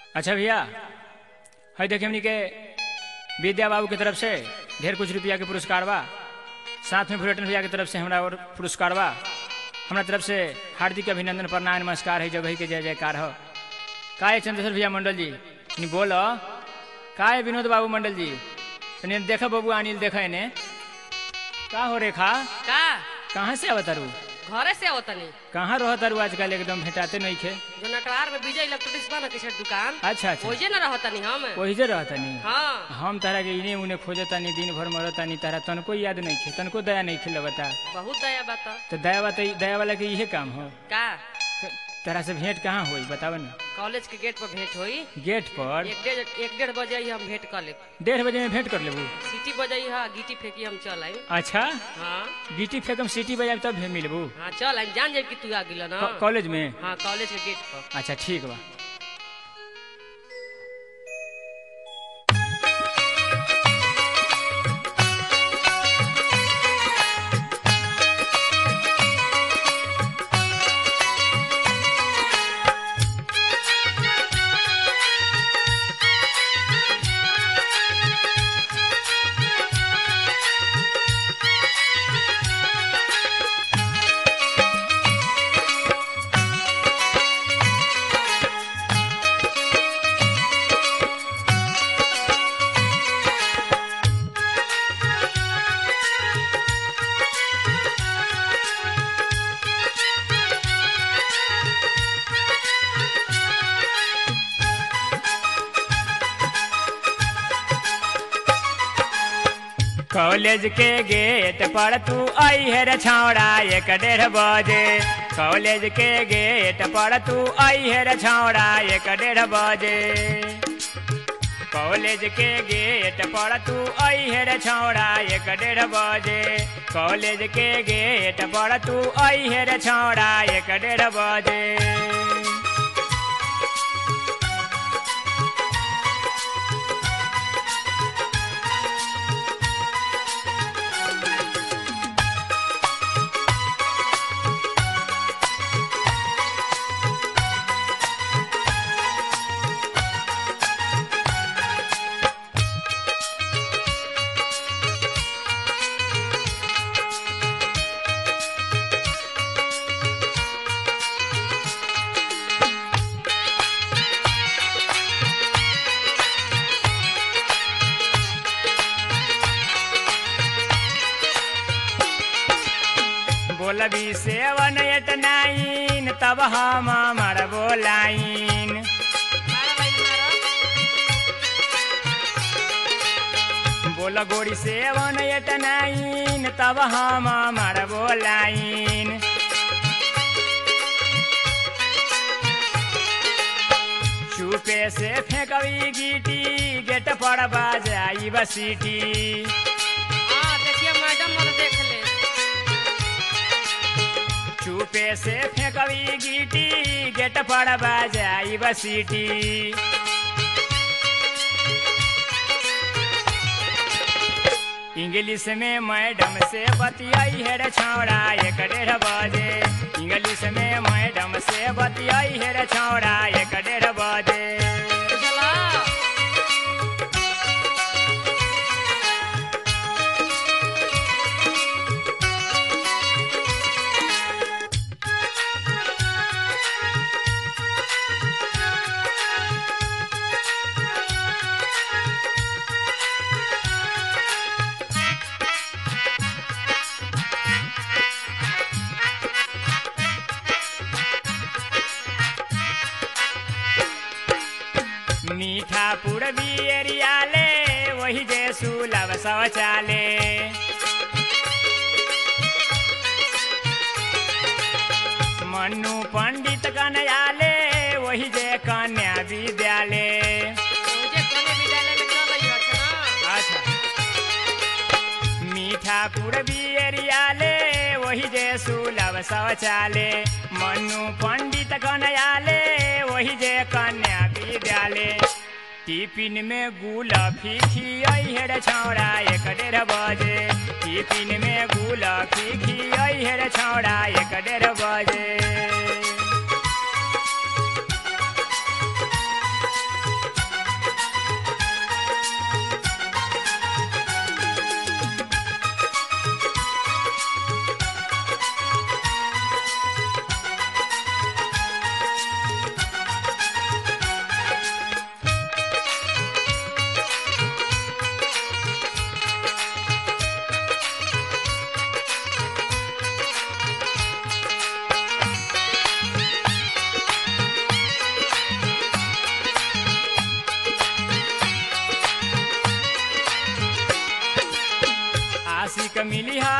अच्छा भैया, है देखिए हमनी के विद्या बाबू की तरफ से ढेर कुछ रुपया के पुरस्कार बा, साथ में भुलेटन भैया की तरफ से हमरा और पुरस्कार बा। हमरा तरफ से हार्दिक अभिनंदन प्रणाम नमस्कार है, जगह के जय जयकार हो। का है चंद्रशेखर भैया मंडल जी, बोलो का है विनोद बाबू मंडल जी, तनी देखा बाबू अनिल देखा इन्हें का हो रेखा का कहाँ से आवतारू, घरे से आवतनी। कहाँ रहतारू आजकल एकदम भेटाते नहीं खे। जो नटवार में विजय इलेक्ट्रॉनिक्स बा ना टी-शर्ट दुकान, अच्छा अच्छा ओजे न रहतनी हम। वही रहतनी। हाँ हम तारा के इने उने खोजतानी, दिन भर मरतानी, तारा तनको याद नहीं खे, तनको दया नहीं खे लगता। बहुत दया बात। तो दया वाला के इहे काम हो। का तारा से भेंट कहाँ होई बताव ना। कॉलेज के गेट पर भेंट होई। गेट पर एक डेढ़ बजे ही हम भेंट कर ले। 1:30 बजे में भेंट कर लेबू। सिटी बजाई हा गीटी फेंकी हम चल आई। अच्छा हाँ गिट्टी फेंकम सिटी बजाब तब मिलबू। हाँ चल आई, जान जाए कि तू आ गिला ना कॉलेज में। हाँ कॉलेज के गेट पर। अच्छा ठीक बा। कॉलेज के गेट पर तू आई है रे छौड़ा 1:30 बजे। कॉलेज के गेट पर तू आई है रे छौड़ा 1:30 बजे। कॉलेज के गेट पर तू आई है रे छौड़ा 1:30 बजे। कॉलेज के गेट पर तू आई है रे छौड़ा 1:30 बजे। बोलबी 789 तब हम मर बोलाइन। बोल गोरी 789 तब हम मर बोलाइन। चुपे से फेंकवी गीटी गेट पर बजाई बसीटी। हाँ देखिए मैडम और देख ले। चुपे से फेंकवी गीटी गेट पर बजाई बसीटी। इंग्लिश में मैडम से बतियाई है रे छौड़ा 1:30 बजे। इंग्लिश में मैडम से बतियाई है रे छौड़ा 1:30 बजे। मीठापुर बियरियाले वही जे सुलभ शौचाले। मन्नू पंडित कन्याले वही जे कन्या विद्यालय। अच्छा मीठापुर बियरियाले वही जे सुलभ शौचाले। मन्नू पंडित कन्याले वही जे कन्या विद्यालय। टिफिन में गुलाफी खियाई है रे छौड़ा 1:30 बजे। टिफिन में गुलाफी खियाई है रे छौड़ा 1:30 बजे।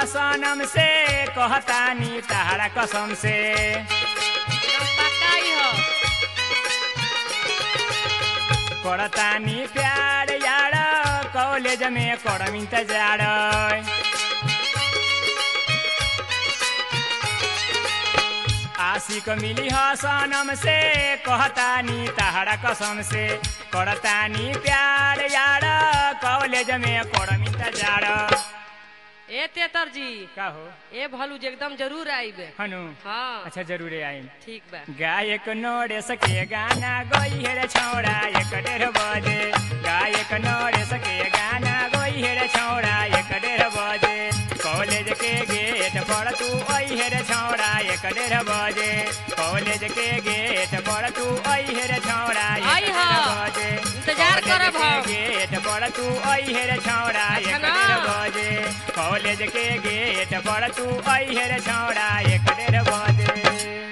सनम से कहतानी तहरा कसम से एकदम पक्का ही हो। करतानी प्यार यार कॉलेज में करम इंतजार आशिक मिली ह सनम से कहतानी तहरा कसम से करतानी प्यार यार कॉलेज में करम इंतजार। ए तेतर जी का हो ए भलू जी एकदम जरूर आइबे। हनु हाँ अच्छा जरूर आई। ठीक बा। गायक नोड़े सके गाना गोई हेरे छौड़ा 1:30 बजे गायक नोड़े सके गाना गोई हेरे छौड़ा 1:30 बजे कॉलेज के गेट पर तू ओई हेरे छौड़ा 1:30 बजे कॉलेज के गेट पर तू ओई हेरे छौड़ा 1:30 बजे इंतजार करब हम। गेट पर तू ओई हेरे छौड़ा 1:30 बजे कॉलेज के गेट पर तू ओई हेरे छौड़ा 1:30 बजे।